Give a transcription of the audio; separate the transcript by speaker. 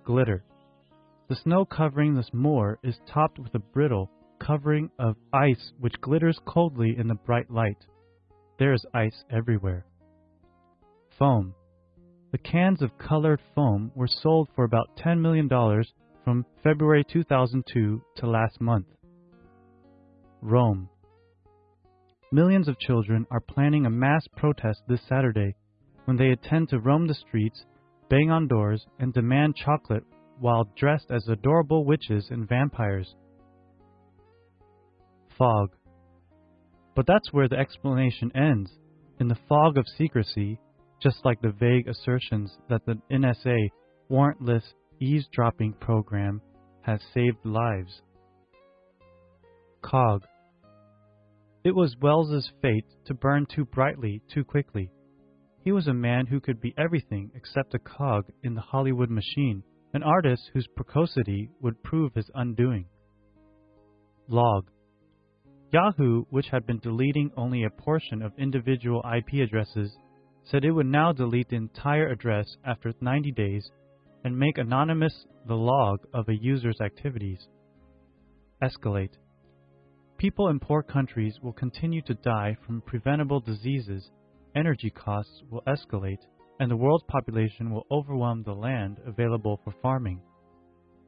Speaker 1: glitter. The snow covering this moor is topped with a brittle covering of ice which glitters coldly in the bright light. There is ice everywhere. Foam. The cans of colored foam were sold for about $10 million from February 2002 to last month. Rome. Millions of children are planning a mass protest this Saturday when they intend to roam the streets, bang on doors, and demand chocolate while dressed as adorable witches and vampires. Fog. But that's where the explanation ends, in the fog of secrecy, just like the vague assertions that the NSA warrantless eavesdropping program has saved lives. Cog. It was Wells's fate to burn too brightly too quickly. He was a man who could be everything except a cog in the Hollywood machine, an artist whose precocity would prove his undoing. Log. Yahoo, which had been deleting only a portion of individual IP addresses, said it would now delete the entire address after 90 days and make anonymous the log of a user's activities. Escalate. People in poor countries will continue to die from preventable diseases, energy costs will escalate, and the world's population will overwhelm the land available for farming.